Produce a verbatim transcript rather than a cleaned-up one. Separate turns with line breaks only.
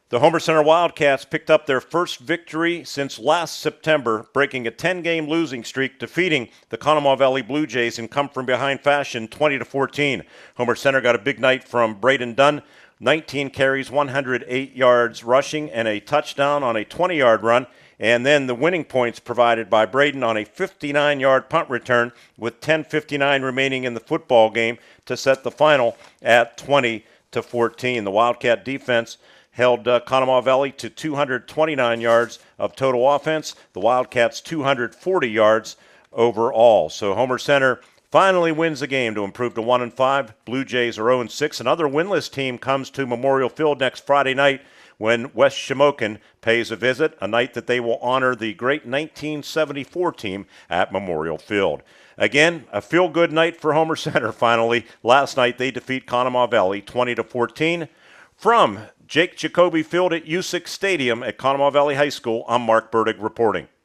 The Homer Center Wildcats picked up their first victory since last September, breaking a ten-game losing streak, defeating the Conemaugh Valley Blue Jays in come-from-behind fashion twenty to fourteen. Homer Center got a big night from Braden Dunn, nineteen carries, one hundred eight yards rushing, and a touchdown on a twenty-yard run. And then the winning points provided by Braden on a fifty-nine-yard punt return with ten fifty-nine remaining in the football game to set the final at twenty to fourteen. The Wildcat defense held uh, Conemaugh Valley to two hundred twenty-nine yards of total offense. The Wildcats two hundred forty yards overall. So Homer Center finally wins the game to improve to one and five. Blue Jays are oh and six. Another winless team comes to Memorial Field next Friday night when West Shamokin pays a visit, a night that they will honor the great nineteen seventy-four team at Memorial Field. Again, a feel-good night for Homer Center finally. Last night they defeat Conemaugh Valley twenty to fourteen. From Jake Jacoby Field at U S I C Stadium at Conemaugh Valley High School, I'm Mark Burdig reporting.